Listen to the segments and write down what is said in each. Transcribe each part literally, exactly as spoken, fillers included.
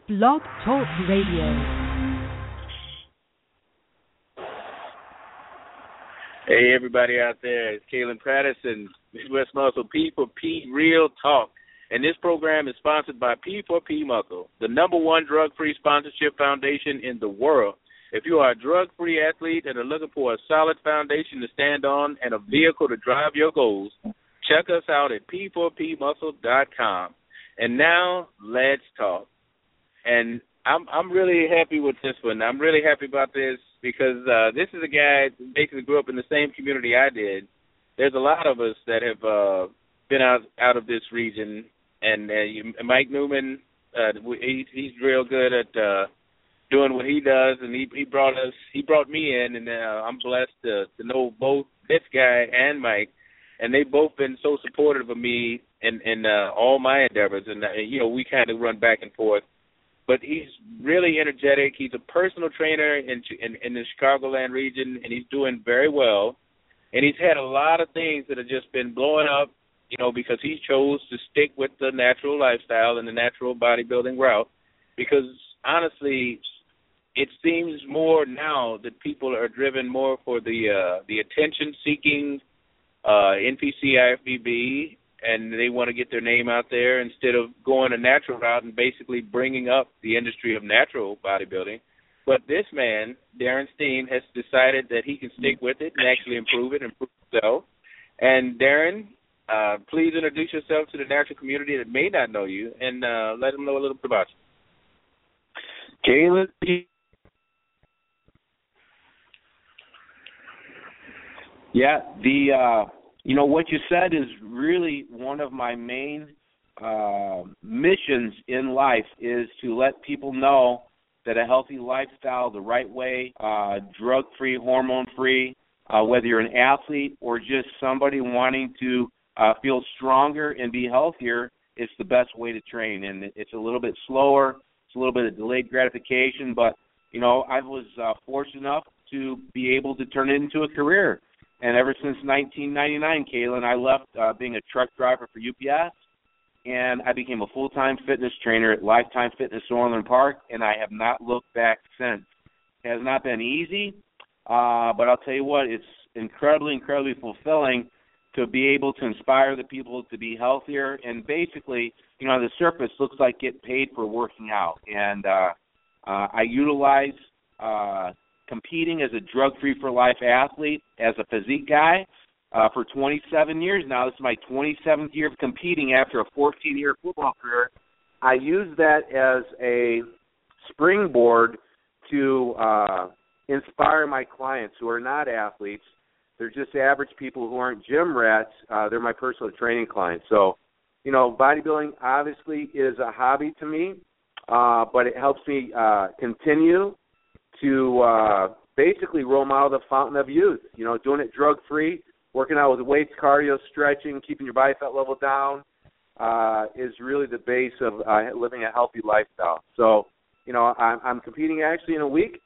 Blog Talk Radio. Hey, everybody out there. It's Kalen Patterson, Midwest Muscle, P four P Real Talk. And this program is sponsored by P four P Muscle, the number one drug-free sponsorship foundation in the world. If you are a drug-free athlete and are looking for a solid foundation to stand on and a vehicle to drive your goals, check us out at P four P muscle dot com. And now, let's talk. And I'm I'm really happy with this one. I'm really happy about this because uh, this is a guy who basically grew up in the same community I did. There's a lot of us that have uh, been out out of this region. And uh, you, Mike Newman, uh, he, he's real good at uh, doing what he does, and he, he brought us, he brought me in, and uh, I'm blessed to, to know both this guy and Mike, and they've both been so supportive of me in, in uh, all my endeavors, and uh, you know, we kind of run back and forth. But he's really energetic. He's a personal trainer in, in in the Chicagoland region, and he's doing very well. And he's had a lot of things that have just been blowing up, you know, because he chose to stick with the natural lifestyle and the natural bodybuilding route. Because honestly, it seems more now that people are driven more for the uh, the attention-seeking uh, N P C I F B B, and they want to get their name out there instead of going a natural route and basically bringing up the industry of natural bodybuilding. But this man, Darren Steen, has decided that he can stick with it and actually improve it, improve himself. And Darren, uh, please introduce yourself to the natural community that may not know you, and uh, let them know a little bit about you. Kalen. Yeah, the uh, you know what you said is really one of my main uh, missions in life is to let people know that a healthy lifestyle, the right way, uh, drug-free, hormone-free, uh, whether you're an athlete or just somebody wanting to uh, feel stronger and be healthier, it's the best way to train. And it's a little bit slower, it's a little bit of delayed gratification, but you know I was uh, fortunate enough to be able to turn it into a career. And ever since nineteen ninety-nine, Kalen, I left uh, being a truck driver for U P S, and I became a full-time fitness trainer at Lifetime Fitness Orland Park, and I have not looked back since. It has not been easy, uh, but I'll tell you what, it's incredibly, incredibly fulfilling to be able to inspire the people to be healthier, and basically, you know, on the surface, looks like get paid for working out. And uh, uh, I utilize uh, competing as a drug-free for life athlete, as a physique guy, uh, for twenty-seven years now. This is my twenty-seventh year of competing after a fourteen-year football career. I use that as a springboard to uh, inspire my clients who are not athletes. They're just average people who aren't gym rats. Uh, they're my personal training clients. So, you know, bodybuilding obviously is a hobby to me, uh, but it helps me uh, continue to uh, basically role model the fountain of youth, you know, doing it drug-free, working out with weights, cardio, stretching, keeping your body fat level down uh, is really the base of uh, living a healthy lifestyle. So, you know, I'm, I'm competing actually in a week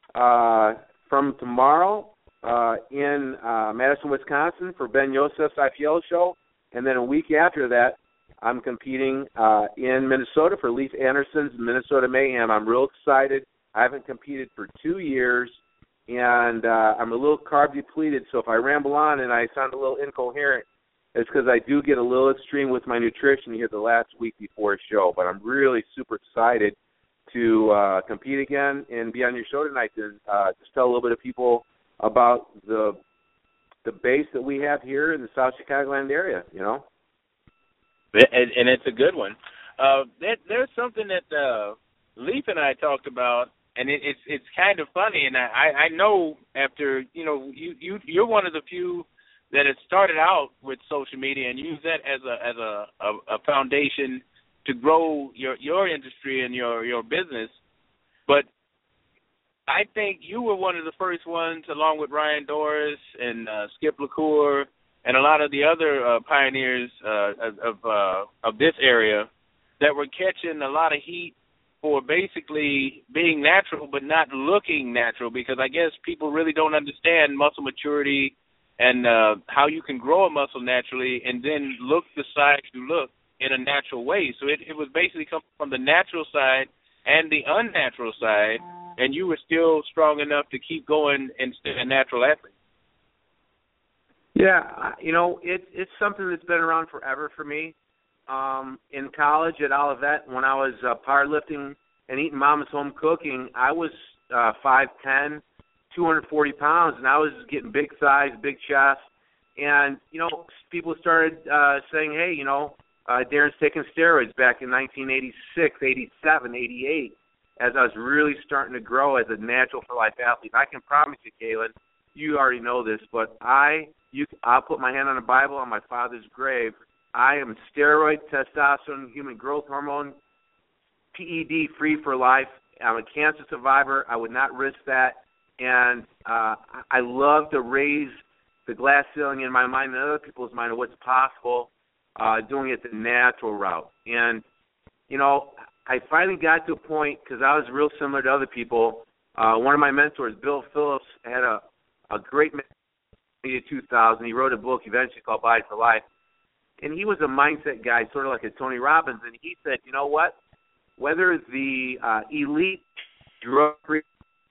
uh, from tomorrow uh, in uh, Madison, Wisconsin for Ben Yosef's I P L show, and then a week after that, I'm competing uh, in Minnesota for Leif Anderson's Minnesota Mayhem. I'm real excited. I haven't competed for two years, and uh, I'm a little carb depleted, so if I ramble on and I sound a little incoherent, it's because I do get a little extreme with my nutrition here the last week before a show. But I'm really super excited to uh, compete again and be on your show tonight to uh, just tell a little bit of people about the the base that we have here in the South Chicagoland area, you know. And, and it's a good one. Uh, there, there's something that uh, Leif and I talked about, and it, it's it's kind of funny, and I, I know after, you know, you, you, you're one of the few that has started out with social media and used that as a as a, a, a foundation to grow your, your industry and your, your business. But I think you were one of the first ones, along with Ryan Doris and uh, Skip LaCour and a lot of the other uh, pioneers uh, of uh, of this area that were catching a lot of heat for basically being natural but not looking natural, because I guess people really don't understand muscle maturity and uh, how you can grow a muscle naturally and then look the size you look in a natural way. So it, it was basically come from the natural side and the unnatural side, and you were still strong enough to keep going and stay a natural athlete? Yeah, you know, it, it's something that's been around forever for me. Um, in college at Olivet, when I was uh, powerlifting and eating mama's home cooking, I was uh, five ten, two hundred forty pounds, and I was getting big thighs, big chest. And, you know, people started uh, saying, hey, you know, uh, Darren's taking steroids back in nineteen eighty-six, eighty-seven, eighty-eight, as I was really starting to grow as a natural for life athlete. I can promise you, Kaylin, you already know this, but I, you, I'll put my hand on the Bible on my father's grave. I am steroid, testosterone, human growth hormone, P E D free for life. I'm a cancer survivor. I would not risk that. And uh, I love to raise the glass ceiling in my mind and other people's mind of what's possible uh, doing it the natural route. And, you know, I finally got to a point, because I was real similar to other people. Uh, one of my mentors, Bill Phillips, had a, a great in two thousand. He wrote a book eventually called Body for Life. And he was a mindset guy, sort of like a Tony Robbins. And he said, you know what? Whether the uh, elite drug-free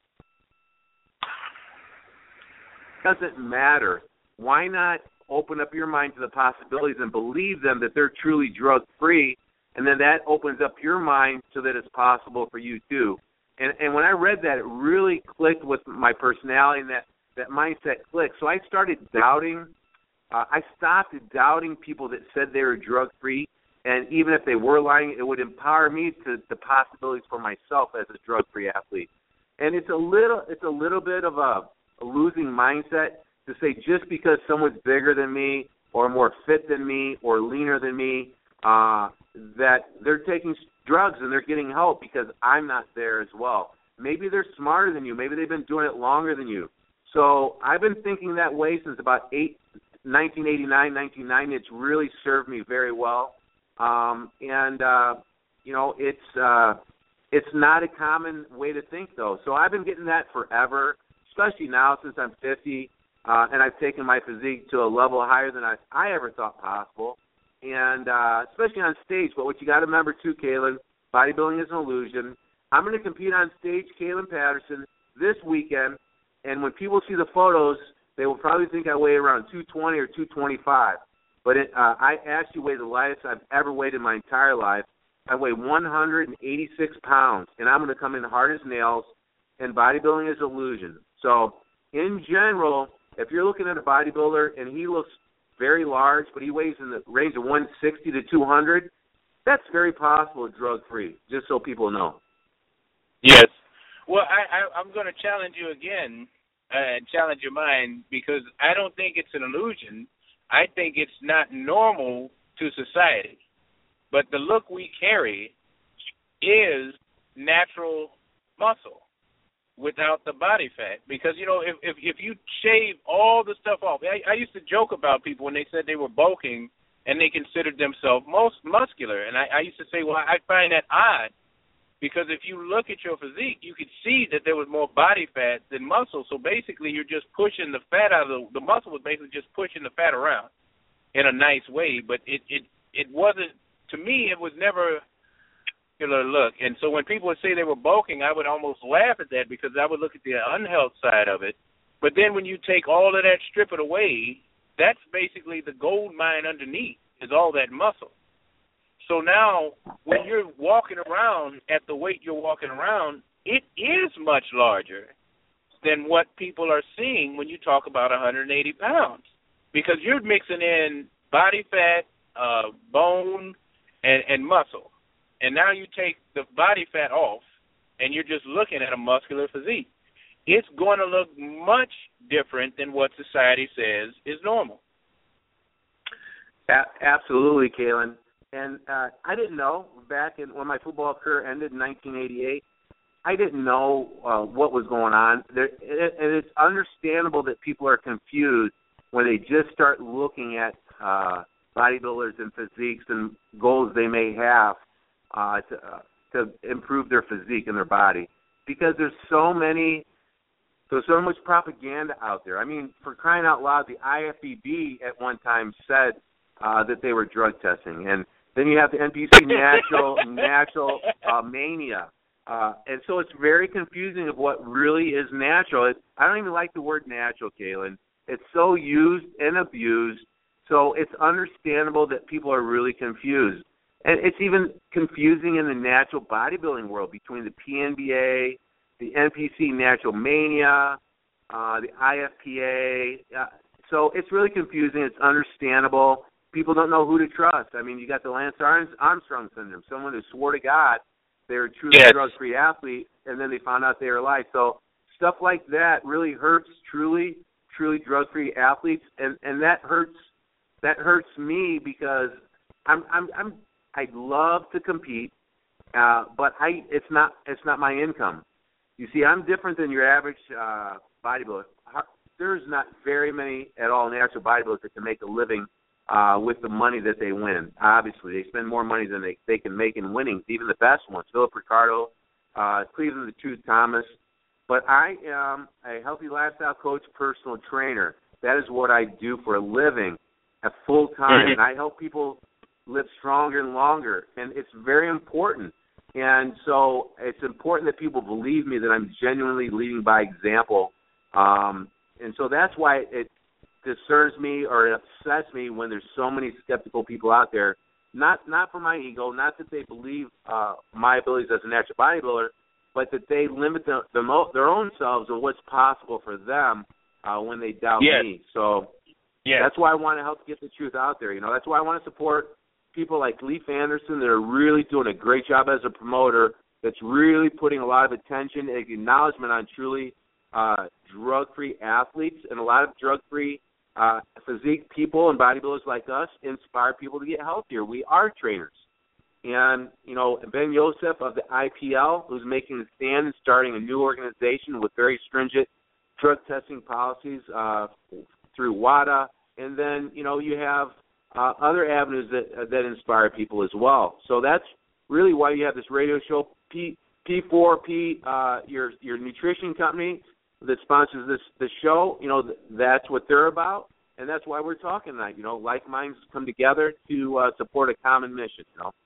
doesn't matter. Why not open up your mind to the possibilities and believe them that they're truly drug-free, and then that opens up your mind so that it's possible for you too. And and when I read that, it really clicked with my personality, and that, that mindset clicked. So I started doubting. Uh, I stopped doubting people that said they were drug-free, and even if they were lying, it would empower me to the possibilities for myself as a drug-free athlete. And it's a little, it's a little bit of a, a losing mindset to say just because someone's bigger than me or more fit than me or leaner than me, uh, that they're taking drugs and they're getting help because I'm not there as well. Maybe they're smarter than you. Maybe they've been doing it longer than you. So I've been thinking that way since about eight. nineteen eighty-nine, nineteen ninety, it's really served me very well. Um, and, uh, you know, it's uh, it's not a common way to think, though. So I've been getting that forever, especially now since I'm fifty, uh, and I've taken my physique to a level higher than I, I ever thought possible, and uh, especially on stage. But what you got to remember, too, Kaylin, bodybuilding is an illusion. I'm going to compete on stage, Kaylin Patterson, this weekend, and when people see the photos, they will probably think I weigh around two twenty or two twenty-five. But it, uh, I actually weigh the lightest I've ever weighed in my entire life. I weigh one hundred eighty-six pounds, and I'm going to come in hard as nails, and bodybuilding is an illusion. So, in general, if you're looking at a bodybuilder and he looks very large, but he weighs in the range of one sixty to two hundred, that's very possible drug-free, just so people know. Yes. Well, I, I, I'm going to challenge you again. Uh, challenge your mind, because I don't think it's an illusion. I think it's not normal to society. But the look we carry is natural muscle without the body fat. Because, you know, if if, if you shave all the stuff off, I, I used to joke about people when they said they were bulking and they considered themselves most muscular. And I, I used to say, well, I find that odd. Because if you look at your physique, you could see that there was more body fat than muscle. So basically, you're just pushing the fat out of the, the muscle was basically just pushing the fat around in a nice way. But it, it, it wasn't, to me, it was never a particular look. And so when people would say they were bulking, I would almost laugh at that because I would look at the unhealth side of it. But then when you take all of that, strip it away, that's basically the gold mine underneath is all that muscle. So now, when you're walking around at the weight you're walking around, it is much larger than what people are seeing when you talk about one hundred eighty pounds, because you're mixing in body fat, uh, bone, and, and muscle. And now you take the body fat off, and you're just looking at a muscular physique. It's going to look much different than what society says is normal. A- absolutely, Kaylin. And uh, I didn't know back in when my football career ended in nineteen eighty-eight, I didn't know uh, what was going on. There, it, and it's understandable that people are confused when they just start looking at uh, bodybuilders and physiques and goals they may have uh, to, uh, to improve their physique and their body. Because there's so many, there's so much propaganda out there. I mean, for crying out loud, the I F B B at one time said uh, that they were drug testing. And then you have the N B C Natural Natural uh, Mania. Uh, and so it's very confusing of what really is natural. It, I don't even like the word natural, Kaylin. It's so used and abused, so it's understandable that people are really confused. And it's even confusing in the natural bodybuilding world between the P N B A, the N P C Natural Mania, uh, the I F P A. Uh, so it's really confusing. It's understandable. People don't know who to trust. I mean, you got the Lance Armstrong syndrome, someone who swore to God they were a truly yes. drug-free athlete, and then they found out they were alive. So stuff like that really hurts truly, truly drug-free athletes, and, and that hurts. That hurts me because I'm I'm I'm I love to compete, uh, but I it's not it's not my income. You see, I'm different than your average uh, bodybuilder. There's not very many at all natural bodybuilders that can make a living uh, with the money that they win. Obviously, they spend more money than they, they can make in winning, even the best ones. Philip Ricardo, uh, Cleveland the Truth Thomas. But I am a healthy lifestyle coach, personal trainer. That is what I do for a living at full time, Mm-hmm. and I help people live stronger and longer, and it's very important. And so it's important that people believe me that I'm genuinely leading by example. Um, and so that's why it disturbs me or it upsets me when there's so many skeptical people out there, not not for my ego, not that they believe uh, my abilities as a natural bodybuilder, but that they limit the, the mo- their own selves and what's possible for them uh, when they doubt yes. me. So yes. that's why I want to help get the truth out there. You know, that's why I want to support people like Leif Anderson that are really doing a great job as a promoter, that's really putting a lot of attention and acknowledgement on truly uh, drug-free athletes, and a lot of drug-free uh, physique people and bodybuilders like us inspire people to get healthier. We are trainers. And, you know, Ben Yosef of the I P L, who's making a stand and starting a new organization with very stringent drug testing policies uh, through WADA. And then, you know, you have uh, other avenues that uh, that inspire people as well. So that's really why you have this radio show, P, P4P, uh, your your nutrition company that sponsors this, this show. You know, th- that's what they're about, and that's why we're talking tonight. You know, like minds come together to uh, support a common mission, you know.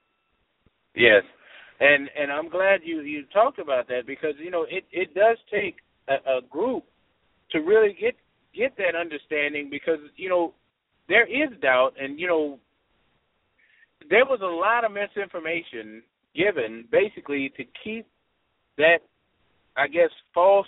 Yes, and and I'm glad you, you talked about that, because, you know, it, it does take a, a group to really get get that understanding, because, you know, there is doubt, and, you know, there was a lot of misinformation given basically to keep that, I guess, false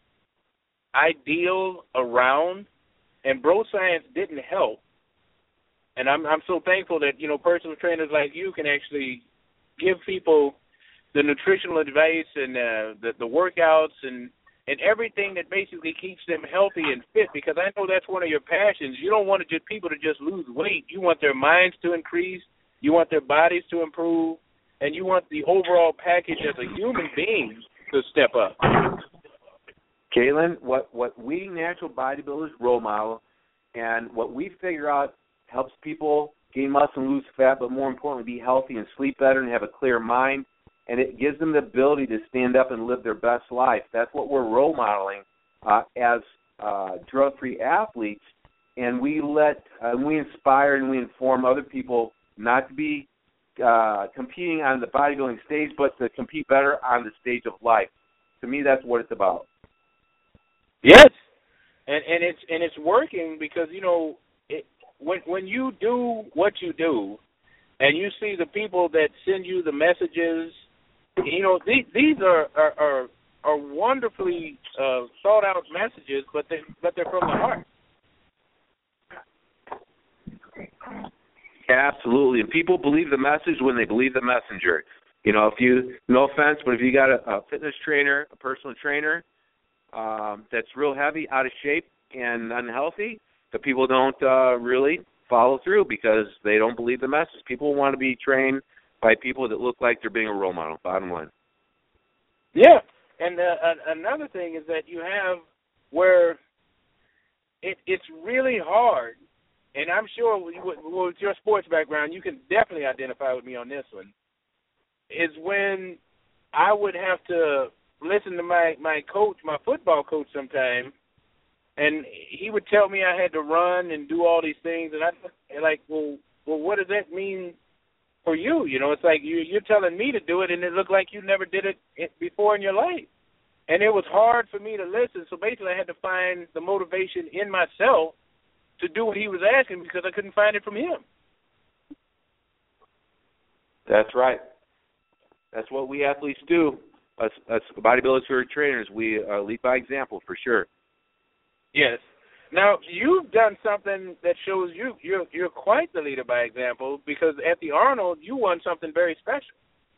ideal around, and bro science didn't help. And I'm I'm so thankful that, you know, personal trainers like you can actually give people the nutritional advice and uh, the, the workouts and, and everything that basically keeps them healthy and fit, because I know that's one of your passions. You don't want to just people to just lose weight. You want their minds to increase. You want their bodies to improve. And you want the overall package as a human being to step up. Kaylin, what, what we natural bodybuilders role model, and what we figure out helps people gain muscle and lose fat, but more importantly, be healthy and sleep better and have a clear mind, and it gives them the ability to stand up and live their best life. That's what we're role modeling uh, as uh, drug-free athletes, and we let, uh, we inspire and we inform other people not to be uh, competing on the bodybuilding stage, but to compete better on the stage of life. To me, that's what it's about. Yes, and and it's and it's working, because, you know, it, when when you do what you do, and you see the people that send you the messages, you know, these, these are, are are are wonderfully uh, thought out messages, but they but they're from the heart. Absolutely, and people believe the message when they believe the messenger. You know, if you, no offense, but if you got a, a fitness trainer, a personal trainer um, that's real heavy, out of shape, and unhealthy, the people don't uh, really follow through because they don't believe the message. People want to be trained by people that look like they're being a role model, bottom line. Yeah, and uh, another thing is that you have where it, it's really hard, and I'm sure with, with your sports background, you can definitely identify with me on this one, is when I would have to listen to my, my coach, my football coach sometime, and he would tell me I had to run and do all these things, and I like, well, well, what does that mean for you. You know, it's like you, you're telling me to do it, and it looked like you never did it before in your life. And it was hard for me to listen. So basically I had to find the motivation in myself to do what he was asking because I couldn't find it from him. That's right. That's what we athletes do. Us, us bodybuilders who are trainers, we uh, lead by example for sure. Yes. Now, you've done something that shows you, you're, you're quite the leader by example because at the Arnold, you won something very special.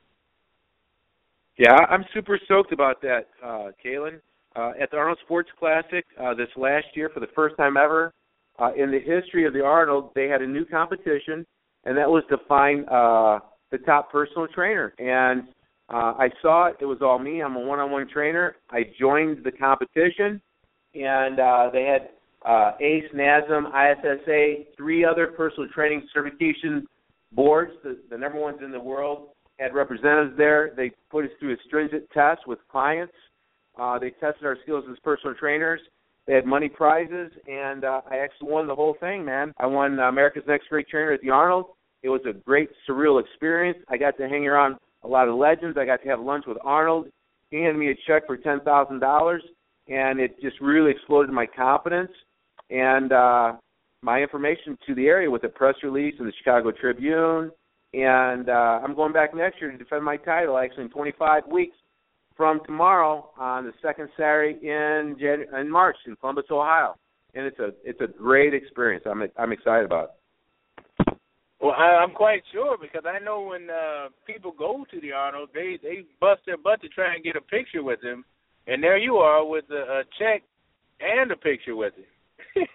Yeah, I'm super stoked about that, uh, Kalen. Uh, at the Arnold Sports Classic uh, this last year, for the first time ever, uh, in the history of the Arnold, they had a new competition, and that was to find uh, the top personal trainer. And uh, I saw it. It was all me. I'm a one-on-one trainer. I joined the competition, and uh, they had uh, A C E, NASM, I S S A, three other personal training certification boards, the, the number ones in the world, had representatives there. They put us through a stringent test with clients. Uh, they tested our skills as personal trainers. They had money prizes, and uh, I actually won the whole thing, man. I won uh, America's Next Great Trainer at the Arnold. It was a great, surreal experience. I got to hang around a lot of legends. I got to have lunch with Arnold. He handed me a check for ten thousand dollars, and it just really exploded my confidence and uh, my information to the area with a press release in the Chicago Tribune. And uh, I'm going back next year to defend my title, actually, in twenty-five weeks from tomorrow on the second Saturday in Jan- in March in Columbus, Ohio. And it's a it's a great experience. I'm I'm excited about it. Well, I, I'm quite sure because I know when uh, people go to the Arnold, they, they bust their butt to try and get a picture with him. And there you are with a, a check and a picture with him.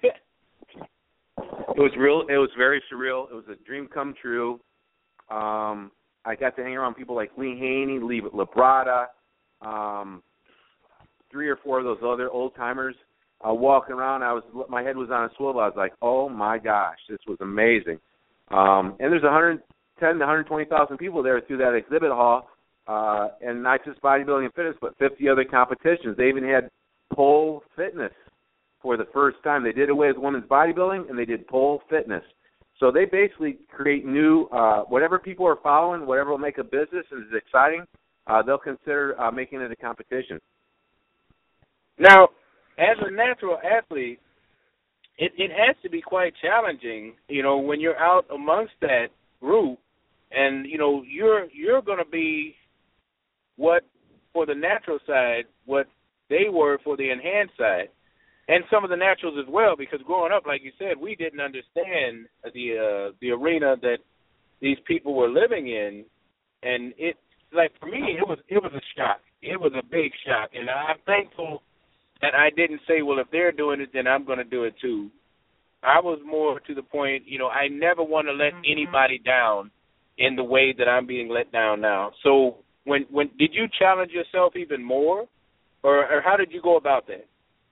It was real. It was very surreal. It was a dream come true. Um, I got to hang around people like Lee Haney, Lee Labrada, um, three or four of those other old timers uh, walking around. I was, my head was on a swivel. I was like, "Oh my gosh, this was amazing!" Um, and there's one hundred ten to one hundred twenty thousand people there through that exhibit hall, uh, and not just bodybuilding and fitness, but fifty other competitions. They even had pole fitness for the first time. They did away with women's bodybuilding, and they did pole fitness. So they basically create new, uh, whatever people are following, whatever will make a business and is exciting, uh, they'll consider uh, making it a competition. Now, as a natural athlete, it, it has to be quite challenging, you know, when you're out amongst that group and, you know, you're you're going to be what, for the natural side, what they were for the enhanced side. And some of the naturals as well, because growing up, like you said, we didn't understand the uh, the arena that these people were living in, and it like for me, it was it was a shock. It was a big shock, and I'm thankful that I didn't say, well, if they're doing it, then I'm going to do it too. I was more to the point, you know, I never want to let anybody down in the way that I'm being let down now. So when when did you challenge yourself even more, or, or how did you go about that?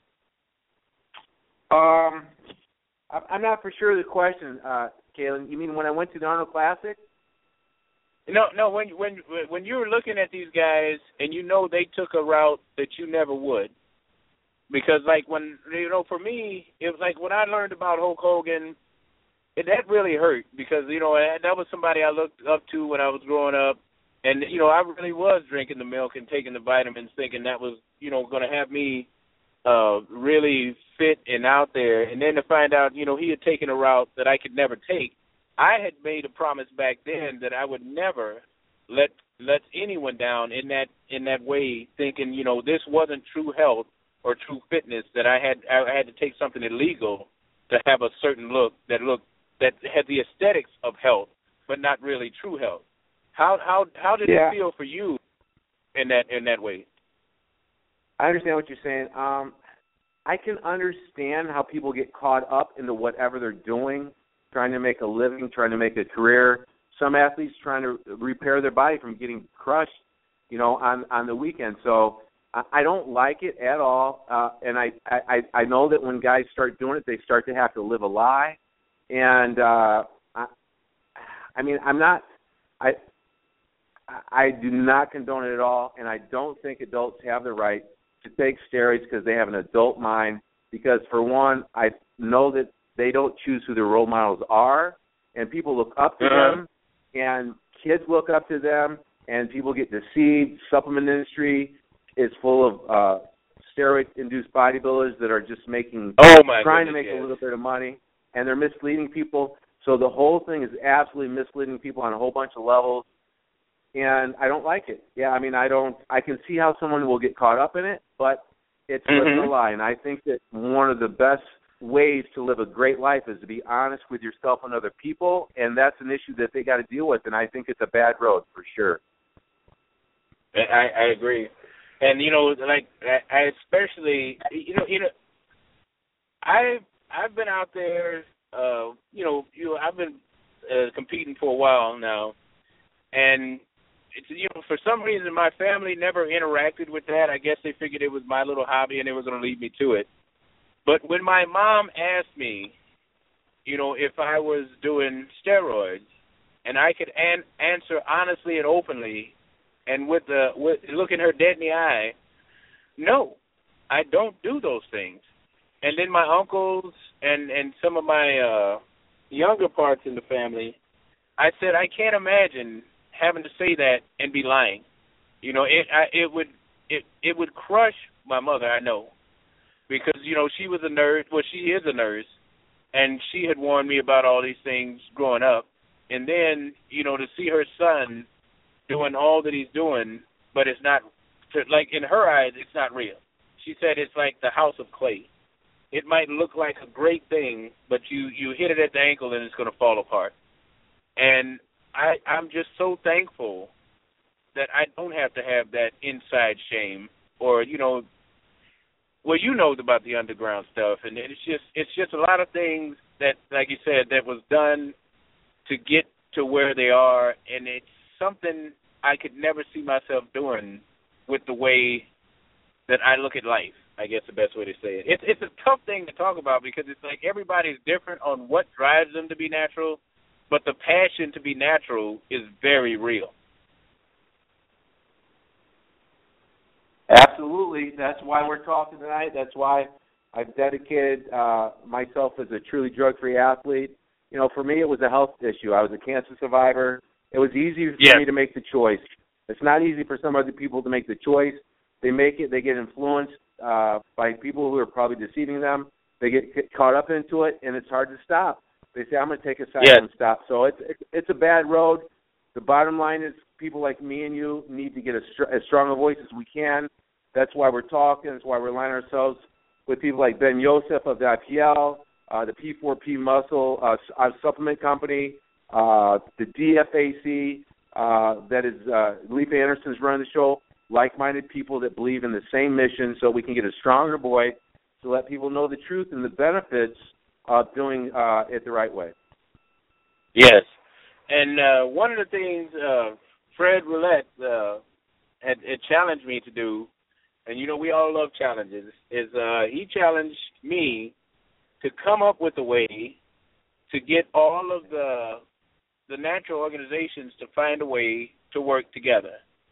Um, I'm not for sure of the question, uh, Kalen. You mean when I went to the Arnold Classic? No, no. When when when you were looking at these guys and you know they took a route that you never would, because like when you know for me it was like when I learned about Hulk Hogan, it, that really hurt because you know that was somebody I looked up to when I was growing up, and you know I really was drinking the milk and taking the vitamins, thinking that was you know going to have me uh, really fit and out there, and then to find out, you know, he had taken a route that I could never take. I had made a promise back then that I would never let let anyone down in that in that way, thinking, you know, this wasn't true health or true fitness, that I had I had to take something illegal to have a certain look that looked that had the aesthetics of health, but not really true health. How how how did yeah. it feel for you in that in that way? I understand what you're saying. Um, I can understand how people get caught up into whatever they're doing, trying to make a living, trying to make a career. Some athletes trying to repair their body from getting crushed, you know, on, on the weekend. So I, I don't like it at all. Uh, and I, I, I know that when guys start doing it, they start to have to live a lie. And uh, I, I mean, I'm not I, – I do not condone it at all, and I don't think adults have the right to take steroids because they have an adult mind, because, for one, I know that they don't choose who their role models are, and people look up to uh-huh. them, and kids look up to them, and people get deceived. Supplement industry is full of uh, steroid-induced bodybuilders that are just making, oh my trying goodness, to make yes. a little bit of money, and they're misleading people. So the whole thing is absolutely misleading people on a whole bunch of levels, and I don't like it. Yeah, I mean, I don't. I can see how someone will get caught up in it, but it's mm-hmm. living a lie. And I think that one of the best ways to live a great life is to be honest with yourself and other people, and that's an issue that they got to deal with. And I think it's a bad road for sure. I, I agree, and you know, like I especially, you know, you know, I I've been out there. Uh, you know, you know, I've been uh, competing for a while now, and it's, you know, for some reason my family never interacted with that. I guess they figured it was my little hobby and they were going to lead me to it. But when my mom asked me, you know, if I was doing steroids, and I could an- answer honestly and openly, and with the with looking her dead in the eye, no, I don't do those things. And then my uncles and, and some of my uh, younger parts in the family, I said, I can't imagine having to say that and be lying. You know, it I, it would it it would crush my mother, I know, because, you know, she was a nurse. Well, she is a nurse, and she had warned me about all these things growing up. And then, you know, to see her son doing all that he's doing, but it's not, like, in her eyes, it's not real. She said it's like the house of clay. It might look like a great thing, but you, you hit it at the ankle and it's going to fall apart. And I, I'm just so thankful that I don't have to have that inside shame or, you know, well, you know about the underground stuff. And it's just it's just a lot of things that, like you said, that was done to get to where they are. And it's something I could never see myself doing with the way that I look at life. I guess the best way to say it. It's it's a tough thing to talk about because it's like everybody's different on what drives them to be natural, but the passion to be natural is very real. Absolutely. That's why we're talking tonight. That's why I've dedicated uh, myself as a truly drug-free athlete. You know, for me, it was a health issue. I was a cancer survivor. It was easy for yeah. me to make the choice. It's not easy for some other people to make the choice. They make it. They get influenced uh, by people who are probably deceiving them. They get, get caught up into it, and it's hard to stop. They say, I'm going to take a side yes. and stop. So it's, it's it's a bad road. The bottom line is people like me and you need to get a str- as strong a voice as we can. That's why we're talking. That's why we're lining ourselves with people like Ben Yosef of the I P L, uh, the P four P Muscle uh, Supplement Company, uh, the D F A C, uh, that is uh, Leif Anderson's running the show, like-minded people that believe in the same mission so we can get a stronger voice to let people know the truth and the benefits of doing uh, it the right way. Yes. And uh, one of the things uh, Fred Roulette uh, had, had challenged me to do, and, you know, we all love challenges, is uh, he challenged me to come up with a way to get all of the the natural organizations to find a way to work together.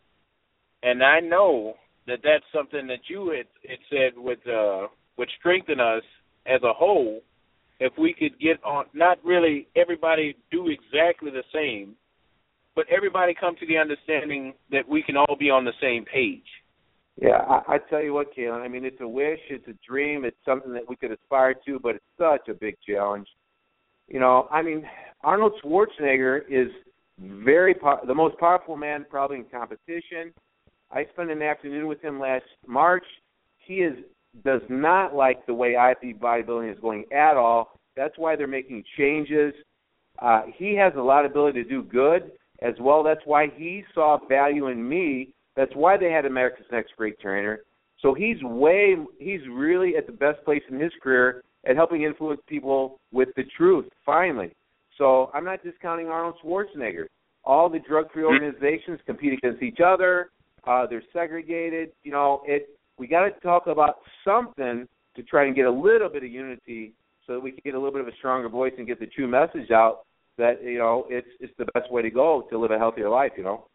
And I know that that's something that you had, had said would, uh, would strengthen us as a whole if we could get on, not really everybody do exactly the same, but everybody come to the understanding that we can all be on the same page. Yeah, I, I tell you what, Kalen, I mean, it's a wish, it's a dream, it's something that we could aspire to, but it's such a big challenge. You know, I mean, Arnold Schwarzenegger is very po- the most powerful man probably in competition. I spent an afternoon with him last March. He is does not like the way I think bodybuilding is going at all. That's why they're making changes. Uh, he has a lot of ability to do good as well. That's why he saw value in me. That's why they had America's Next Great Trainer. So he's way, he's really at the best place in his career at helping influence people with the truth, finally. So I'm not discounting Arnold Schwarzenegger. All the drug-free organizations compete against each other. Uh, they're segregated. You know, it. We got to talk about something to try and get a little bit of unity so that we can get a little bit of a stronger voice and get the true message out that, you know, it's it's the best way to go to live a healthier life, you know.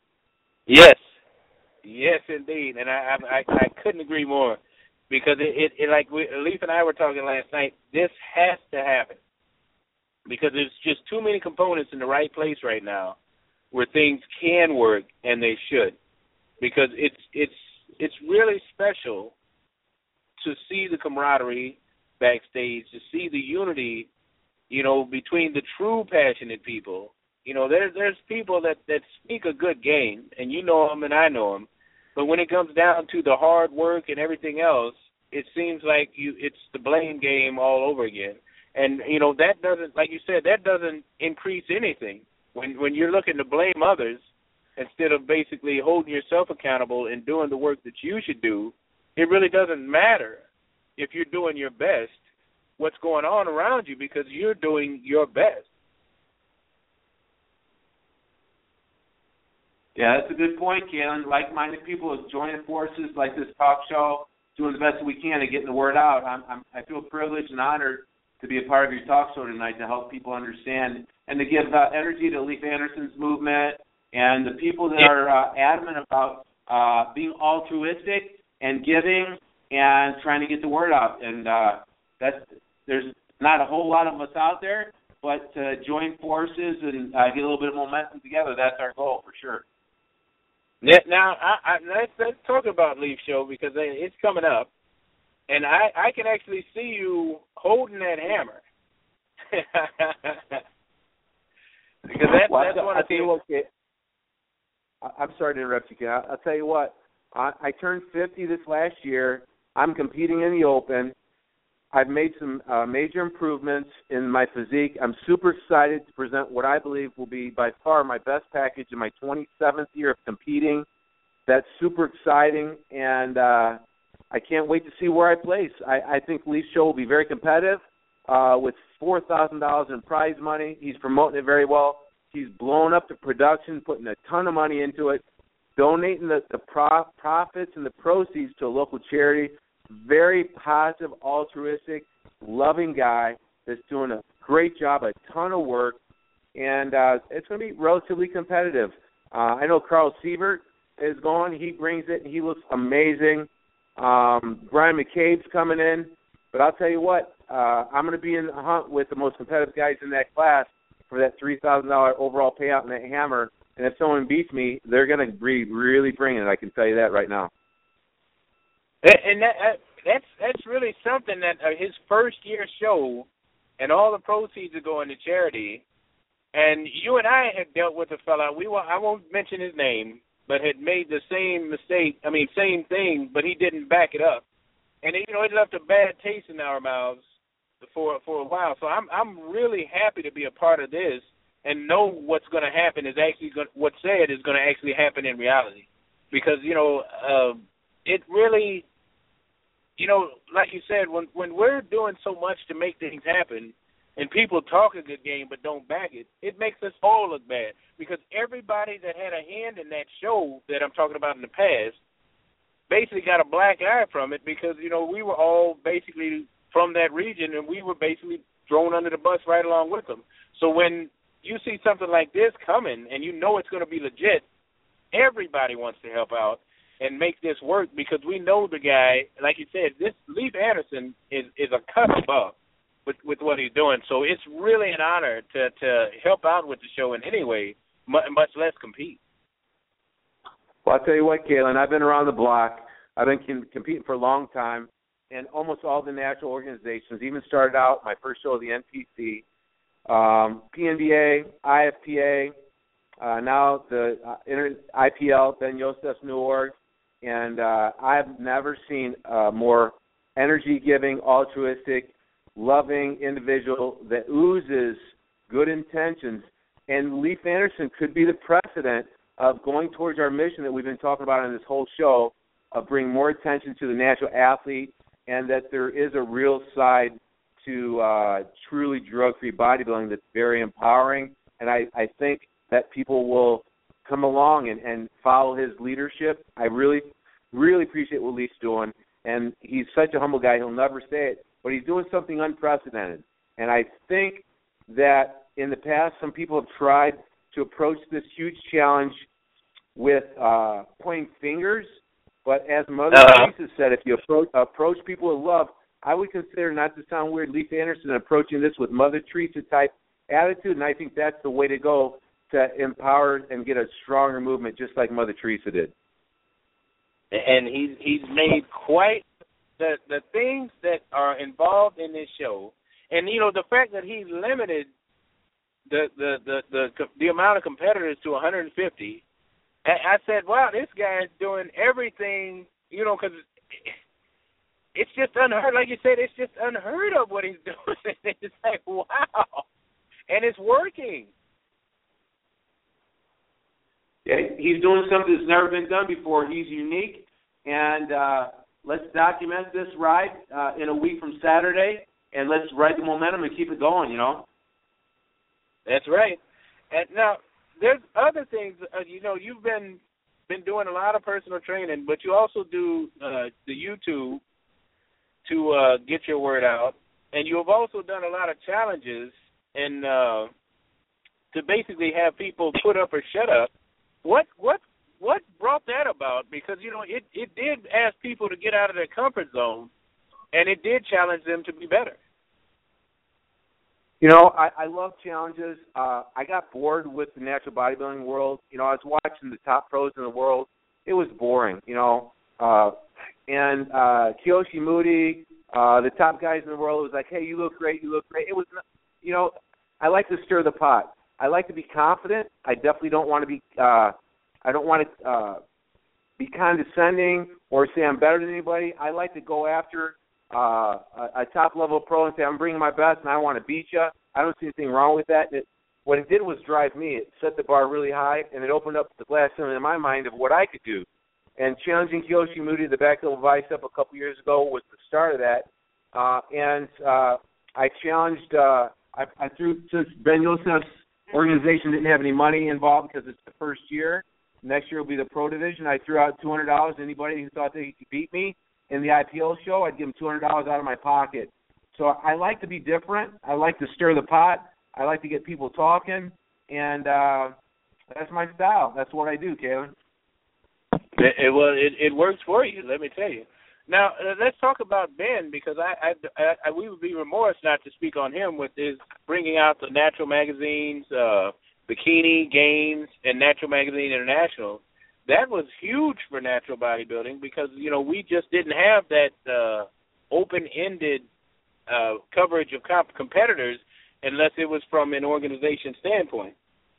Yes. Yes, indeed. And I I, I couldn't agree more because it, it, it like we, Leif and I were talking last night, this has to happen because there's just too many components in the right place right now where things can work, and they should, because it's it's it's really special to see the camaraderie backstage, to see the unity, you know, between the true passionate people. You know, there's there's people that, that speak a good game, and you know them and I know them, but when it comes down to the hard work and everything else, it seems like you it's the blame game all over again. And, you know, that doesn't, like you said, that doesn't increase anything. When when you're looking to blame others instead of basically holding yourself accountable and doing the work that you should do, it really doesn't matter if you're doing your best, what's going on around you, because you're doing your best. Yeah, that's a good point, Kalen. Like-minded people have joined forces like this talk show, doing the best that we can and getting the word out. I'm, I'm, I feel privileged and honored to be a part of your talk show tonight to help people understand and to give uh, energy to Leif Anderson's movement and the people that are uh, adamant about uh, being altruistic and giving and trying to get the word out. And uh, that's, there's not a whole lot of us out there, but to join forces and uh, get a little bit of momentum together, that's our goal for sure. Now, I, I, let's, let's talk about Leaf Show, because it's coming up, and I, I can actually see you holding that hammer. Because that, well, that's I'll, one I'll of tell you what, Kate, I'm sorry to interrupt you, Ken. I'll, I'll tell you what. I, I turned fifty this last year. I'm competing in the Open. I've made some uh, major improvements in my physique. I'm super excited to present what I believe will be by far my best package in my twenty-seventh year of competing. That's super exciting, and uh, I can't wait to see where I place. I, I think Leaf's show will be very competitive uh, with four thousand dollars in prize money. He's promoting it very well. He's blown up the production, putting a ton of money into it, donating the, the pro- profits and the proceeds to a local charity. Very positive, altruistic, loving guy that's doing a great job, a ton of work, and uh, it's going to be relatively competitive. Uh, I know Carl Sievert is going. He brings it, and he looks amazing. Um, Brian McCabe's coming in. But I'll tell you what, uh, I'm going to be in the hunt with the most competitive guys in that class for that three thousand dollars overall payout in that hammer. And if someone beats me, they're going to be really bringing it. I can tell you that right now. And that, that's that's really something that uh, his first year show, and all the proceeds are going to charity. And you and I had dealt with a fella. We were, I won't mention his name, but had made the same mistake. I mean, same thing, but he didn't back it up. And you know, it left a bad taste in our mouths for for a while. So I'm I'm really happy to be a part of this and know what's going to happen is actually going, what's said is going to actually happen in reality, because you know uh, it really. You know, like you said, when when we're doing so much to make things happen and people talk a good game but don't back it, it makes us all look bad, because everybody that had a hand in that show that I'm talking about in the past basically got a black eye from it, because, you know, we were all basically from that region and we were basically thrown under the bus right along with them. So when you see something like this coming and you know it's going to be legit, everybody wants to help out and make this work, because we know the guy, like you said, this Leif Anderson is, is a cut above with, with what he's doing. So it's really an honor to, to help out with the show in any way, much less compete. Well, I'll tell you what, Kalen, I've been around the block. I've been com- competing for a long time, and almost all the national organizations, even started out my first show, the N P C, um, P N B A, I F P A, uh, now the uh, Inter- I P L, Ben Yosef's New Org. And uh, I've never seen a more energy-giving, altruistic, loving individual that oozes good intentions. And Leif Anderson could be the precedent of going towards our mission that we've been talking about in this whole show, of bringing more attention to the natural athlete, and that there is a real side to uh, truly drug-free bodybuilding that's very empowering. And I, I think that people will come along and, and follow his leadership. I really, really appreciate what Leif's doing. And he's such a humble guy, he'll never say it, but he's doing something unprecedented. And I think that in the past, some people have tried to approach this huge challenge with uh, pointing fingers. But as Mother uh-huh. Teresa said, if you approach, approach people with love, I would consider, not to sound weird, Leif Anderson approaching this with Mother Teresa-type attitude, and I think that's the way to go to empower and get a stronger movement, just like Mother Teresa did. And he's he's made quite the the things that are involved in this show, and you know the fact that he's limited the the the the, the amount of competitors to one hundred fifty. I said, wow, this guy's doing everything, you know, because it's just unheard. Like you said, it's just unheard of what he's doing. It's like, wow, and it's working. Yeah, he's doing something that's never been done before. He's unique, and uh, let's document this ride uh, in a week from Saturday, and let's ride the momentum and keep it going, you know? That's right. And now, there's other things, uh, you know, you've been been doing a lot of personal training, but you also do uh, the YouTube to uh, get your word out, and you have also done a lot of challenges and uh, to basically have people put up or shut up. What what what brought that about? Because, you know, it, it did ask people to get out of their comfort zone, and it did challenge them to be better. You know, I, I love challenges. Uh, I got bored with the natural bodybuilding world. You know, I was watching the top pros in the world. It was boring, you know. Uh, and uh, Kiyoshi Moody, uh, the top guys in the world, was like, hey, you look great, you look great. It was, you know, I like to stir the pot. I like to be confident. I definitely don't want to be, uh, I don't want to uh, be condescending or say I'm better than anybody. I like to go after Uh, a, a top-level pro and say, I'm bringing my best and I want to beat you. I don't see anything wrong with that. It, what it did was drive me. It set the bar really high, and it opened up the glass ceiling in my mind of what I could do. And challenging Kiyoshi Moody, the back level bicep, a couple years ago was the start of that. Uh, and uh, I challenged, uh, I, I threw, since Ben Yosef's organization didn't have any money involved because it's the first year, next year will be the pro division, I threw out two hundred dollars to anybody who thought they could beat me. In the I P L show, I'd give them two hundred dollars out of my pocket. So I like to be different. I like to stir the pot. I like to get people talking, and uh, that's my style. That's what I do, Kalen. It, it, well, it, it works for you, let me tell you. Now, uh, let's talk about Ben, because I, I, I, we would be remorse not to speak on him with his bringing out the Natural magazines, uh, Bikini Games, and Natural Magazine International. That was huge for natural bodybuilding because, you know, we just didn't have that uh, open-ended uh, coverage of comp- competitors unless it was from an organization standpoint.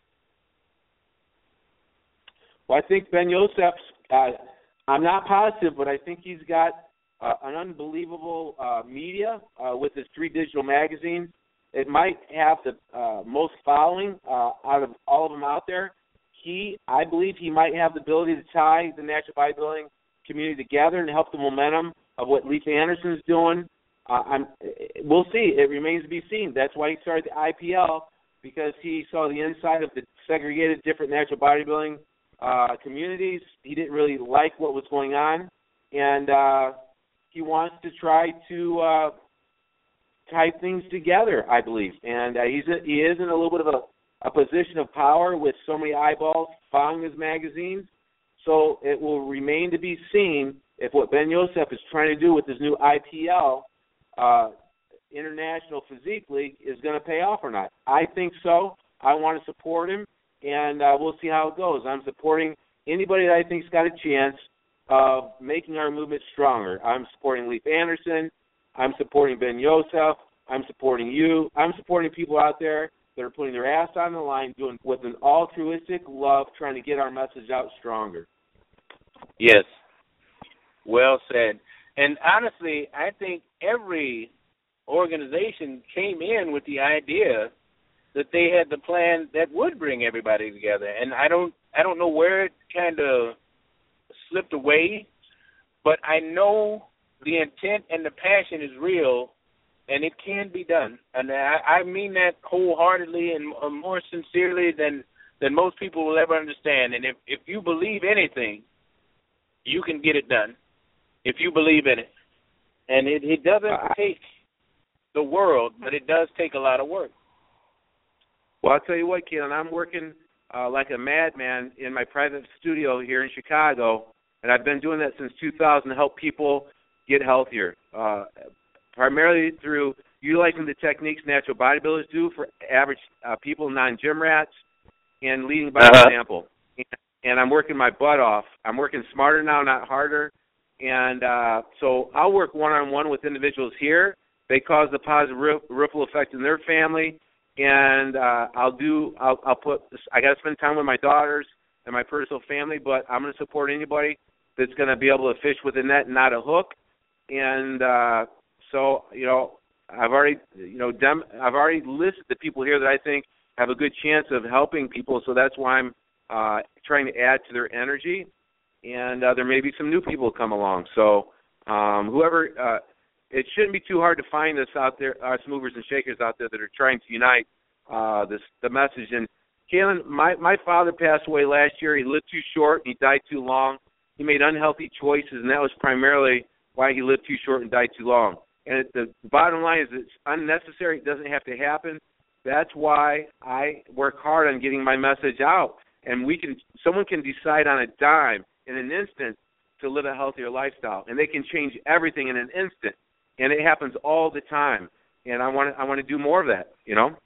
Well, I think Ben Yosef's, uh, I'm not positive, but I think he's got uh, an unbelievable uh, media uh, with his three digital magazines. It might have the uh, most following uh, out of all of them out there. He, I believe he might have the ability to tie the natural bodybuilding community together and help the momentum of what Leif Anderson is doing. Uh, I'm, we'll see. It remains to be seen. That's why he started the I P L, because he saw the inside of the segregated different natural bodybuilding uh, communities. He didn't really like what was going on, and uh, he wants to try to uh, tie things together, I believe. And uh, he's a, he is in a little bit of a a position of power with so many eyeballs following his magazines. So it will remain to be seen if what Ben Yosef is trying to do with his new I P L, uh, International Physique League, is going to pay off or not. I think so. I want to support him, and uh, we'll see how it goes. I'm supporting anybody that I think's got a chance of making our movement stronger. I'm supporting Leif Anderson. I'm supporting Ben Yosef. I'm supporting you. I'm supporting people out there that are putting their ass on the line, doing with an altruistic love, trying to get our message out stronger. Yes. Well said. And honestly, I think every organization came in with the idea that they had the plan that would bring everybody together. And I don't I don't know where it kind of slipped away, but I know the intent and the passion is real, and it can be done. And I, I mean that wholeheartedly and more sincerely than, than most people will ever understand. And if, if you believe anything, you can get it done if you believe in it. And it, it doesn't take the world, but it does take a lot of work. Well, I'll tell you what, Keelan, I'm working uh, like a madman in my private studio here in Chicago, and I've been doing that since two thousand to help people get healthier. Uh primarily through utilizing the techniques natural bodybuilders do for average uh, people, non-gym rats, and leading by Uh-huh. example. And, and I'm working my butt off. I'm working smarter now, not harder. And uh, so I'll work one-on-one with individuals here. They cause the positive ripple effect in their family. And uh, I'll do. I'll, I'll put. I got to spend time with my daughters and my personal family, but I'm going to support anybody that's going to be able to fish with a net and not a hook. And uh, so, you know, I've already, you know, dem- I've already listed the people here that I think have a good chance of helping people. So that's why I'm uh, trying to add to their energy. And uh, there may be some new people come along. So um, whoever. Uh, It shouldn't be too hard to find us out there, us movers and shakers out there that are trying to unite uh, this the message. And Kaylin, my my father passed away last year. He lived too short. And he died too long. He made unhealthy choices, and that was primarily why he lived too short and died too long. And it, the bottom line is it's unnecessary. It doesn't have to happen. That's why I work hard on getting my message out. And we can someone can decide on a dime in an instant to live a healthier lifestyle, and they can change everything in an instant. And it happens all the time, and I want to I want to do more of that, you know.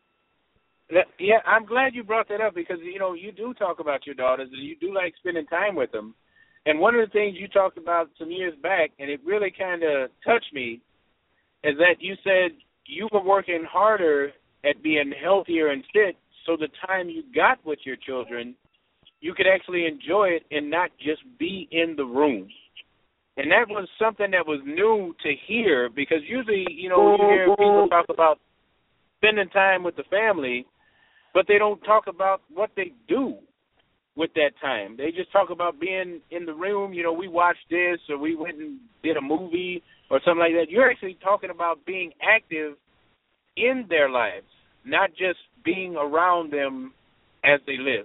Yeah, I'm glad you brought that up because you know you do talk about your daughters and you do like spending time with them. And one of the things you talked about some years back, and it really kind of touched me, is that you said you were working harder at being healthier and fit, so the time you got with your children, you could actually enjoy it and not just be in the room. And that was something that was new to hear because usually, you know, you hear people talk about spending time with the family, but they don't talk about what they do with that time. They just talk about being in the room. You know, we watched this or we went and did a movie or something like that. You're actually talking about being active in their lives, not just being around them as they live.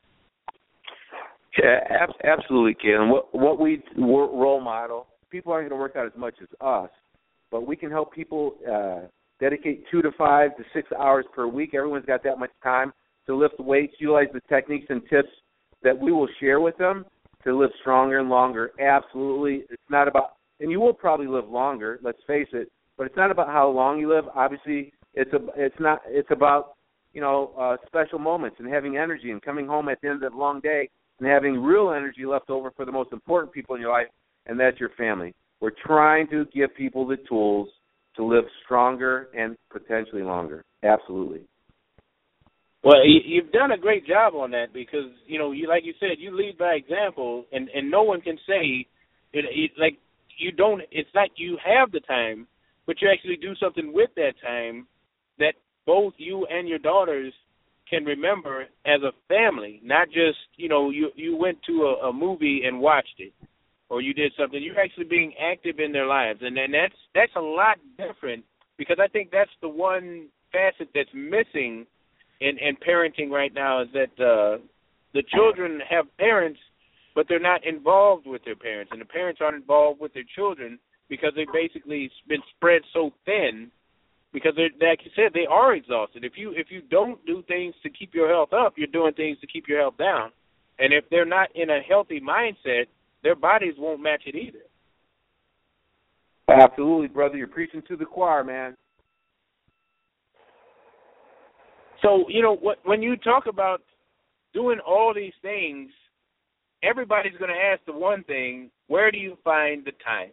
Yeah, ab- absolutely, Kaylin. What what we role model, people aren't going to work out as much as us, but we can help people uh, dedicate two to five to six hours per week. Everyone's got that much time to lift weights, utilize the techniques and tips that we will share with them to live stronger and longer. Absolutely. It's not about, and you will probably live longer, let's face it, but it's not about how long you live. Obviously, it's a, it's not, it's about, you know, uh, special moments and having energy and coming home at the end of the long day and having real energy left over for the most important people in your life, and that's your family. We're trying to give people the tools to live stronger and potentially longer. Absolutely. Well, you've done a great job on that because, you know, you like you said, you lead by example, and, and no one can say, it, it, like, you don't, it's not you have the time, but you actually do something with that time that both you and your daughters can remember as a family, not just, you know, you, you went to a, a movie and watched it or you did something. You're actually being active in their lives, and then that's that's a lot different because I think that's the one facet that's missing in, in parenting right now is that uh, the children have parents, but they're not involved with their parents, and the parents aren't involved with their children because they've basically been spread so thin because, like you said, they are exhausted. If you if you don't do things to keep your health up, you're doing things to keep your health down. And if they're not in a healthy mindset, their bodies won't match it either. Absolutely, brother. You're preaching to the choir, man. So, you know, what, when you talk about doing all these things, everybody's going to ask the one thing, where do you find the time?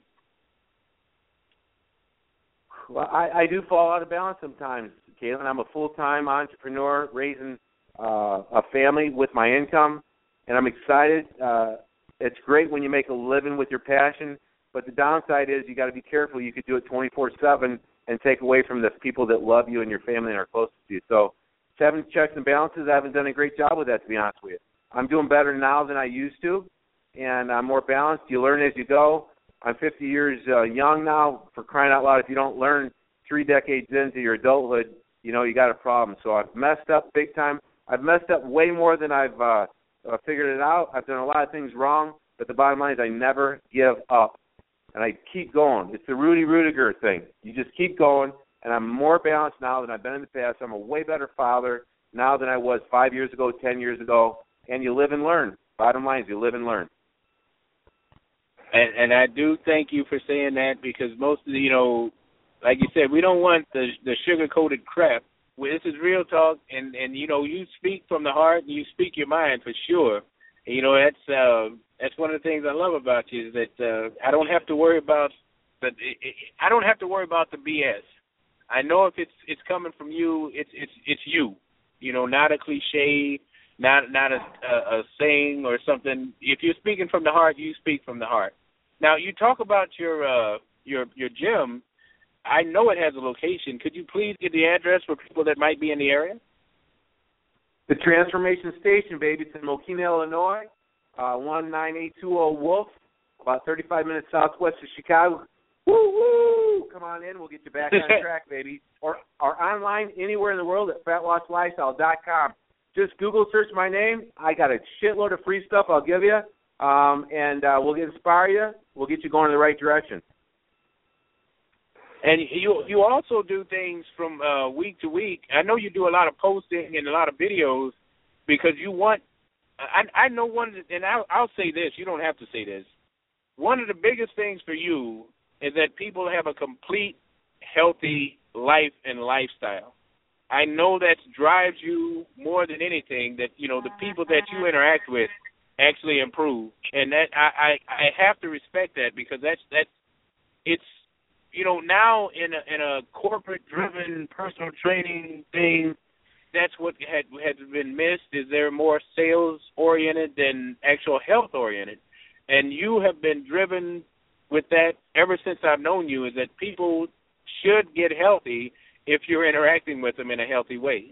Well, I, I do fall out of balance sometimes, Kaylin. I'm a full-time entrepreneur raising uh, a family with my income, and I'm excited. Uh, it's great when you make a living with your passion, but the downside is you got to be careful. You could do it twenty-four seven and take away from the people that love you and your family and are closest to you. So seven checks and balances, I haven't done a great job with that, to be honest with you. I'm doing better now than I used to, and I'm more balanced. You learn as you go. I'm fifty years uh, young now, for crying out loud. If you don't learn three decades into your adulthood, you know, you got a problem. So I've messed up big time. I've messed up way more than I've uh, uh, figured it out. I've done a lot of things wrong, but the bottom line is I never give up, and I keep going. It's the Rudy Rudiger thing. You just keep going, and I'm more balanced now than I've been in the past. I'm a way better father now than I was five years ago, ten years ago, and you live and learn. Bottom line is you live and learn. And, and I do thank you for saying that because most of the, you know, like you said, we don't want the the sugar-coated crap well, this is real talk, and, and you know, you speak from the heart and you speak your mind for sure. And, you know, that's uh, that's one of the things I love about you is that uh, I don't have to worry about the I don't have to worry about the B S. I know if it's it's coming from you, it's it's it's you. You know, not a cliche, not not a, a, a saying or something. If you're speaking from the heart, you speak from the heart. Now, you talk about your uh, your your gym. I know it has a location. Could you please give the address for people that might be in the area? The Transformation Station, baby. It's in Mokina, Illinois, uh, one nine eight two zero Wolf, about thirty-five minutes southwest of Chicago. Woo, woo! Come on in. We'll get you back on track, baby. Or, or online anywhere in the world at fat loss lifestyle dot com. Just Google search my name. I got a shitload of free stuff I'll give you, um, and uh, we'll inspire you. We'll get you going in the right direction. And you you also do things from uh, week to week. I know you do a lot of posting and a lot of videos because you want – I I know one – and I'll, I'll say this. You don't have to say this. One of the biggest things for you is that people have a complete, healthy life and lifestyle. I know that drives you more than anything that, you know, the people that you interact with actually improve. And that I, I, I have to respect that because that's that's it's – you know, now in a, in a corporate-driven personal training thing, that's what had had been missed. Is they're more sales-oriented than actual health-oriented. And you have been driven with that ever since I've known you, is that people should get healthy if you're interacting with them in a healthy way.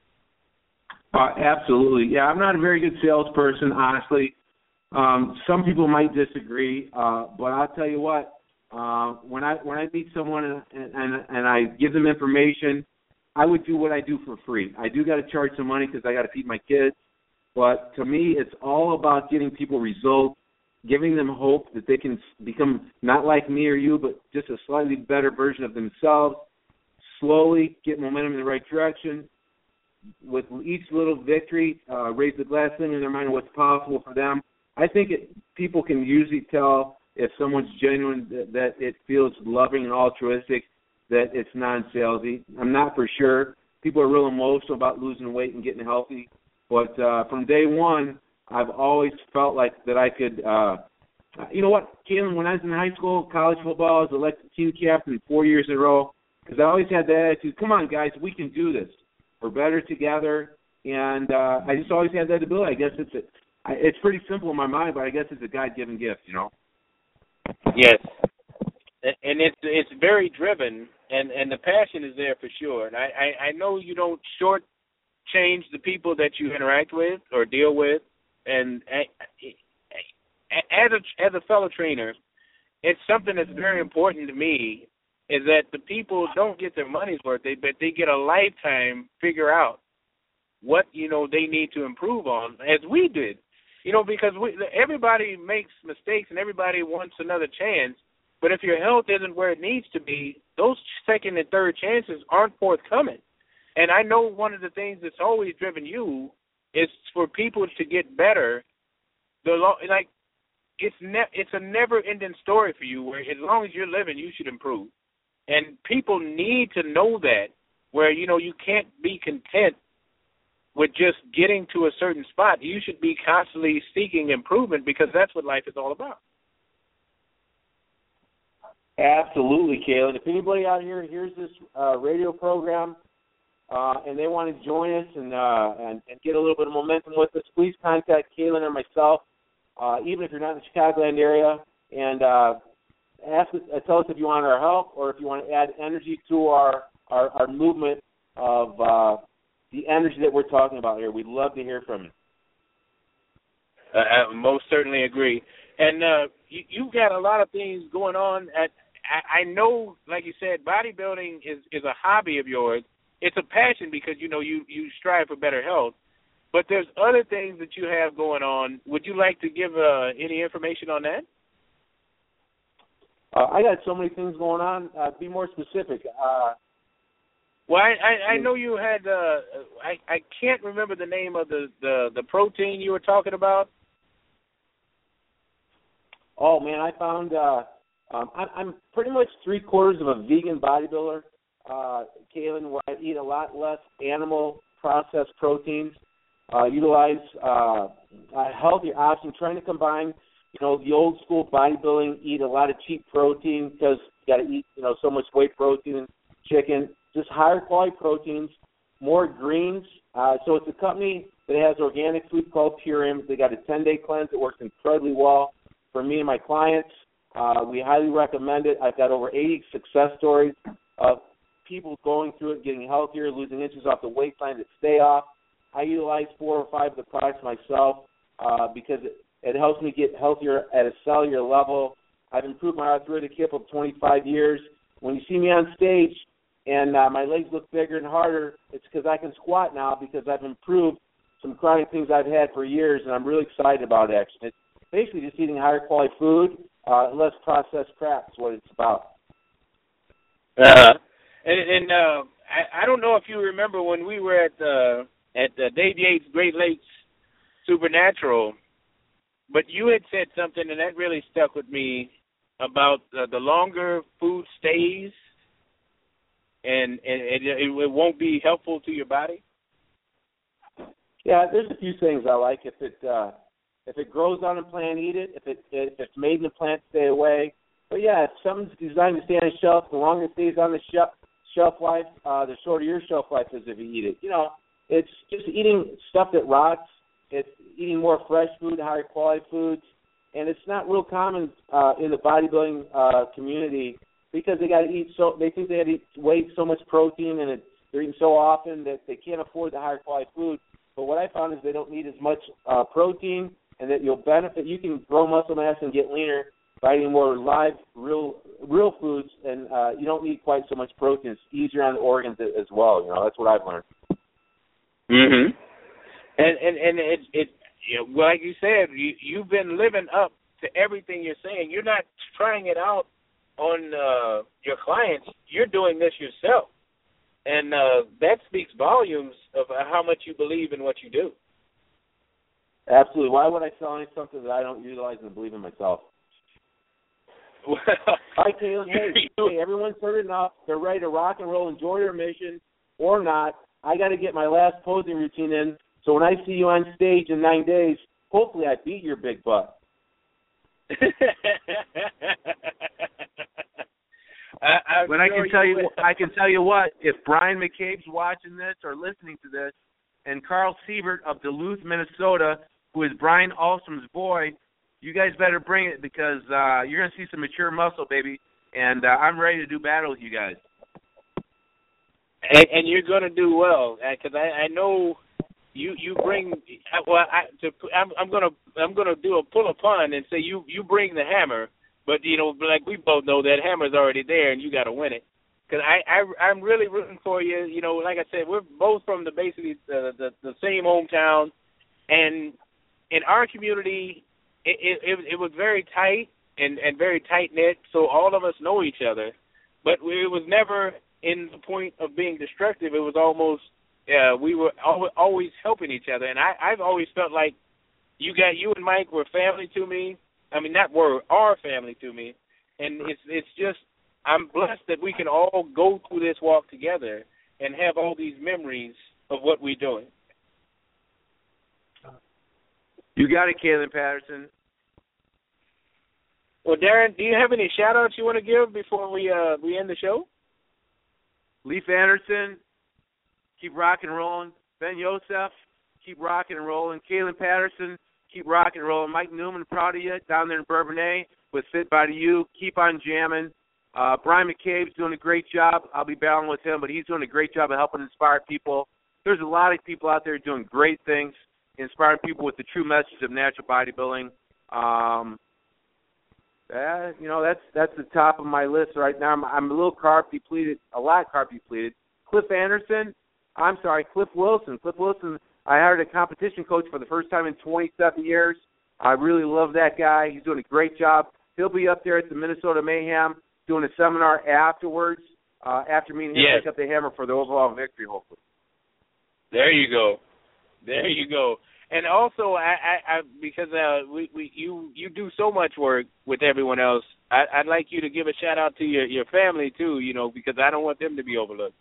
Uh, absolutely. Yeah, I'm not a very good salesperson, honestly. Um, some people might disagree, uh, but I'll tell you what. Uh, when I when I meet someone and, and and I give them information, I would do what I do for free. I do got to charge some money because I got to feed my kids, but to me, it's all about getting people results, giving them hope that they can become not like me or you, but just a slightly better version of themselves. Slowly get momentum in the right direction. With each little victory, uh, raise the glass ceiling in their mind of what's possible for them. I think it, people can usually tell if someone's genuine, that, that it feels loving and altruistic, that it's non-salesy. I'm not for sure. People are real emotional about losing weight and getting healthy. But uh, from day one, I've always felt like that I could, uh, you know what, Kaylin, when I was in high school, college football, I was elected team captain four years in a row because I always had that attitude, come on, guys, we can do this. We're better together. And uh, I just always had that ability. I guess it's a, it's pretty simple in my mind, but I guess it's a God-given gift, you know. Yes, and it's it's very driven, and, and the passion is there for sure. And I, I, I know you don't shortchange the people that you interact with or deal with. And as a as a fellow trainer, it's something that's very important to me is that the people don't get their money's worth, they but they get a lifetime figure out what you know they need to improve on, as we did. You know, because we, everybody makes mistakes and everybody wants another chance, but if your health isn't where it needs to be, those second and third chances aren't forthcoming. And I know one of the things that's always driven you is for people to get better. The like, it's ne- it's a never-ending story for you where as long as you're living, you should improve. And people need to know that, where, you know, you can't be content with just getting to a certain spot. You should be constantly seeking improvement because that's what life is all about. Absolutely, Kaylin. If anybody out here hears this uh, radio program uh, and they want to join us and, uh, and and get a little bit of momentum with us, please contact Kaylin or myself, uh, even if you're not in the Chicagoland area, and uh, ask us, uh, tell us if you want our help or if you want to add energy to our, our, our movement of uh, the energy that we're talking about here. We'd love to hear from you. Uh, I most certainly agree. And uh, you, you've got a lot of things going on. At, I, I know, like you said, bodybuilding is, is a hobby of yours. It's a passion because, you know, you, you strive for better health. But there's other things that you have going on. Would you like to give uh, any information on that? Uh, I got so many things going on. Uh, be more specific. Uh Well, I, I, I know you had, uh, I, I can't remember the name of the, the, the protein you were talking about. Oh, man, I found, uh, um, I, I'm pretty much three quarters of a vegan bodybuilder. uh, Kaylin, where I eat a lot less animal processed proteins, uh, utilize uh, a healthier option, trying to combine, you know, the old school bodybuilding, eat a lot of cheap protein because you got to eat, you know, so much whey protein, chicken, just higher quality proteins, more greens. Uh, so it's a company that has organic food called Purium. They got a ten-day cleanse that works incredibly well for me and my clients. Uh, we highly recommend it. I've got over eighty success stories of people going through it, getting healthier, losing inches off the weight line that stay off. I utilize four or five of the products myself uh, because it, it helps me get healthier at a cellular level. I've improved my arthritic hip of twenty-five years. When you see me on stage and uh, my legs look bigger and harder, it's because I can squat now because I've improved some chronic things I've had for years, and I'm really excited about it, actually. It's basically just eating higher quality food, uh, less processed crap is what it's about. Uh, and and uh, I, I don't know if you remember when we were at uh, at uh, Dave Yates Great Lakes Supernatural, but you had said something, and that really stuck with me about uh, the longer food stays, and, and it, it won't be helpful to your body. Yeah, there's a few things I like. If it uh, if it grows on a plant, eat it. If it if it's made in a plant, stay away. But yeah, if something's designed to stay on the shelf, the longer it stays on the shelf, shelf life, uh, the shorter your shelf life is if you eat it. You know, it's just eating stuff that rots. It's eating more fresh food, higher quality foods, and it's not real common uh, in the bodybuilding uh, community because they got to eat so they think they have to eat way so much protein and it, they're eating so often that they can't afford the higher quality food. But what I found is they don't need as much uh, protein, and that you'll benefit. You can grow muscle mass and get leaner by eating more live, real, real foods, and uh, you don't need quite so much protein. It's easier on the organs as well. You know, that's what I've learned. Mhm. And and and it it you know, like you said, you you've been living up to everything you're saying. You're not trying it out on uh, your clients. You're doing this yourself. And uh, that speaks volumes of how much you believe in what you do. Absolutely. Why would I sell any something that I don't utilize and believe in myself? Well, Hi, Kaylin. Hey, hey, everyone's heard enough. They're ready to rock and roll, enjoy their mission or not. I got to get my last posing routine in, so when I see you on stage in nine days, hopefully I beat your big butt. I, but I can tell you, I can tell you what. If Brian McCabe's watching this or listening to this, and Carl Siebert of Duluth, Minnesota, who is Brian Alstom's boy, you guys better bring it because uh, you're gonna see some mature muscle, baby. And uh, I'm ready to do battle with you guys. And, and you're gonna do well because I, I know you you bring. Well, I, to, I'm, I'm gonna I'm gonna do a pull a pun and say you you bring the hammer. But, you know, like we both know, that hammer's already there, and you got to win it. Because I, I, I'm really rooting for you. You know, like I said, we're both from the basically the, the, the same hometown. And in our community, it, it, it was very tight and, and very tight-knit, so all of us know each other. But it was never in the point of being destructive. It was almost, uh, we were always, always helping each other. And I, I've always felt like you got you and Mike were family to me. I mean, that were our family to me, and it's it's just I'm blessed that we can all go through this walk together and have all these memories of what we're doing. You got it, Kaylin Patterson. Well, Darren, do you have any shout-outs you want to give before we uh, we end the show? Leif Anderson, keep rocking and rolling. Ben Yosef, keep rocking and rolling. Kaylin Patterson, keep rocking and rolling. Mike Newman, proud of you down there in Bourbonnais with Fit Body U. Keep on jamming. Uh, Brian McCabe's doing a great job. I'll be battling with him, but he's doing a great job of helping inspire people. There's a lot of people out there doing great things, inspiring people with the true message of natural bodybuilding. Um, uh, you know, that's that's the top of my list right now. I'm, I'm a little carb depleted, a lot carb depleted. Cliff Anderson, I'm sorry, Cliff Wilson. Cliff Wilson, I hired a competition coach for the first time in twenty-seven years. I really love that guy. He's doing a great job. He'll be up there at the Minnesota Mayhem doing a seminar afterwards, uh, after me and him yes. pick up the hammer for the overall victory, hopefully. There you go. There you go. and also, I, I, I because uh, we, we, you, you do so much work with everyone else. I, I'd like you to give a shout out to your, your family too, you know, because I don't want them to be overlooked.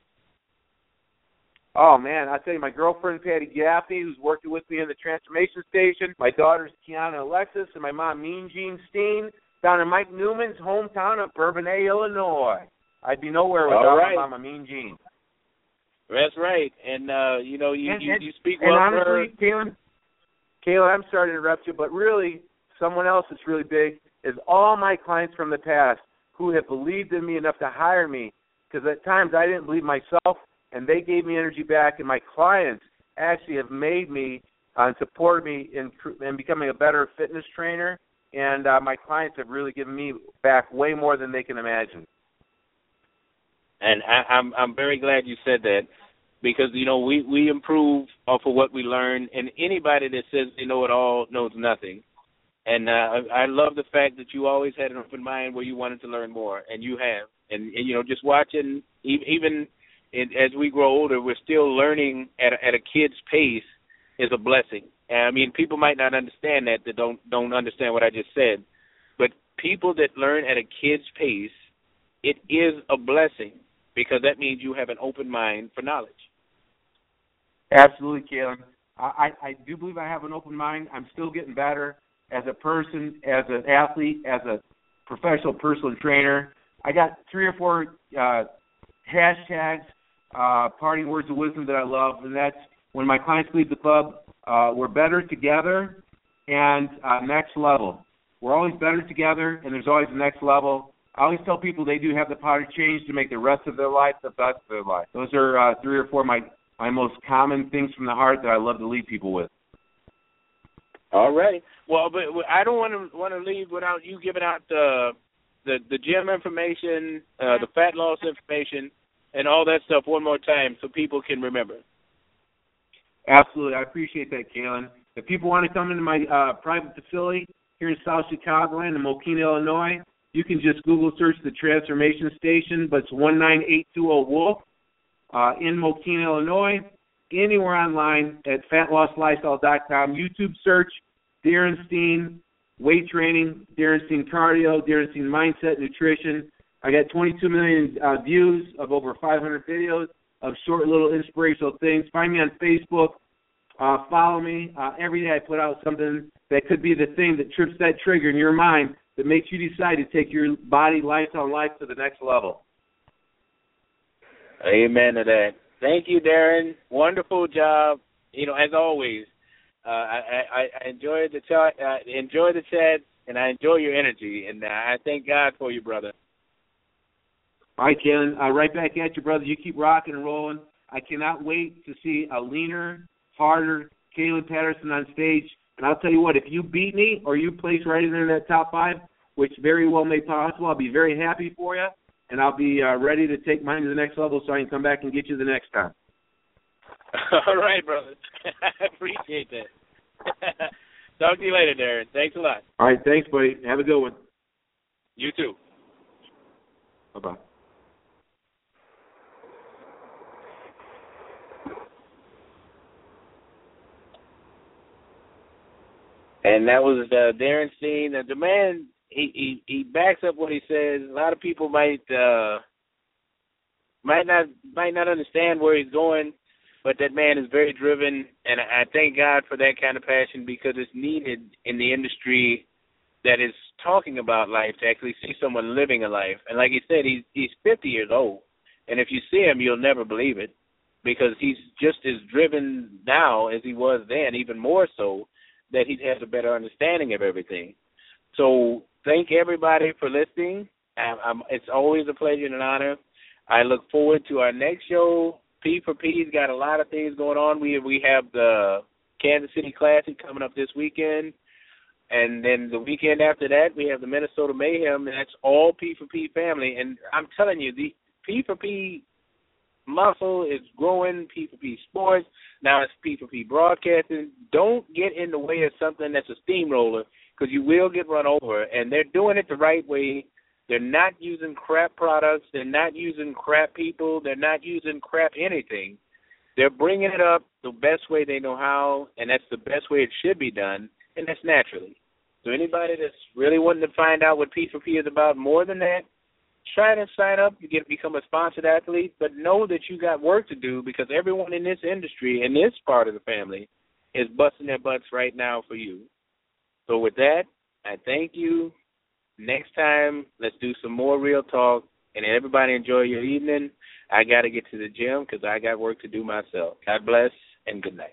Oh, man, I tell you, my girlfriend, Patty Gaffney, who's working with me in the transformation station, my daughters, Kiana and Alexis, and my mom, Mean Jean Steen, down in Mike Newman's hometown of Bourbonnais, Illinois. I'd be nowhere without right. my mama, Mean Jean. That's right. And, uh, you know, you, and, you, and, you speak and well honestly, for her. Kaylin, Kaylin, I'm sorry to interrupt you, but really, someone else that's really big is all my clients from the past who have believed in me enough to hire me, because at times I didn't believe myself, and they gave me energy back, and my clients actually have made me uh, and supported me in, in becoming a better fitness trainer, and uh, my clients have really given me back way more than they can imagine. And I, I'm I'm very glad you said that, because, you know, we, we improve off of what we learn, and anybody that says they know it all knows nothing. And uh, I, I love the fact that you always had an open mind where you wanted to learn more, and you have. And, and you know, just watching, even in, as we grow older, we're still learning at a, at a kid's pace is a blessing. And, I mean, people might not understand that, that don't don't understand what I just said. But people that learn at a kid's pace, it is a blessing, because that means you have an open mind for knowledge. Absolutely, Kaylin. I, I do believe I have an open mind. I'm still getting better as a person, as an athlete, as a professional personal trainer. I got three or four uh, hashtags, uh, parting words of wisdom that I love, and that's when my clients leave the club, uh, we're better together, and uh, next level. We're always better together, and there's always the next level. I always tell people they do have the power to change to make the rest of their life the best of their life. Those are uh, three or four of my, my most common things from the heart that I love to leave people with. All right. Well, but I don't want to want to leave without you giving out the the, the gym information, uh, the fat loss information, and all that stuff one more time so people can remember. Absolutely. I appreciate that, Kaylin. If people want to come into my uh, private facility here in South Chicagoland in Mokina, Illinois, you can just Google search the Transformation Station, but it's one nine eight two zero Wolf uh, in Mokina, Illinois. Anywhere online at fat loss lifestyle dot com. YouTube search Darren Steen weight training, Darren Steen cardio, Darren Steen mindset, nutrition. I got twenty-two million uh, views of over five hundred videos of short little inspirational things. Find me on Facebook. Uh, follow me. Uh, every day I put out something that could be the thing that trips that trigger in your mind that makes you decide to take your body, lifestyle, life to the next level. Amen to that. Thank you, Darren. Wonderful job. You know, as always, uh, I, I, I enjoyed the chat. Uh, enjoy the chat, and I enjoy your energy. And uh, I thank God for you, brother. All right, Kaylin. Uh, right back at you, brother. You keep rocking and rolling. I cannot wait to see a leaner, harder Kaylin Patterson on stage. And I'll tell you what, if you beat me or you place right in there in that top five, which very well may possible, I'll be very happy for you. And I'll be uh, ready to take mine to the next level so I can come back and get you the next time. All right, brother. I appreciate that. Talk to you later, Darren. Thanks a lot. All right, thanks, buddy. Have a good one. You too. Bye-bye. And that was uh, Darren Steen. The man, he, he he backs up what he says. A lot of people might uh, might not might not understand where he's going, but that man is very driven, and I thank God for that kind of passion, because it's needed in the industry that is talking about life to actually see someone living a life. And like he said, he's he's fifty years old, and if you see him, you'll never believe it, because he's just as driven now as he was then, even more so, that he has a better understanding of everything. So thank everybody for listening. I'm, I'm, it's always a pleasure and an honor. I look forward to our next show. P for P's got a lot of things going on. We we have the Kansas City Classic coming up this weekend, and then the weekend after that we have the Minnesota Mayhem, and that's all P for P family. And I'm telling you, the P for P muscle is growing. P for P sports. Now it's P for P broadcasting. Don't get in the way of something that's a steamroller, because you will get run over. And they're doing it the right way. They're not using crap products. They're not using crap people. They're not using crap anything. They're bringing it up the best way they know how, and that's the best way it should be done, and that's naturally. So anybody that's really wanting to find out what P four P is about more than that, try to sign up. You get become a sponsored athlete, but know that you got work to do because everyone in this industry, in this part of the family, is busting their butts right now for you. So with that, I thank you. Next time, let's do some more real talk, and everybody enjoy your evening. I got to get to the gym because I got work to do myself. God bless, and good night.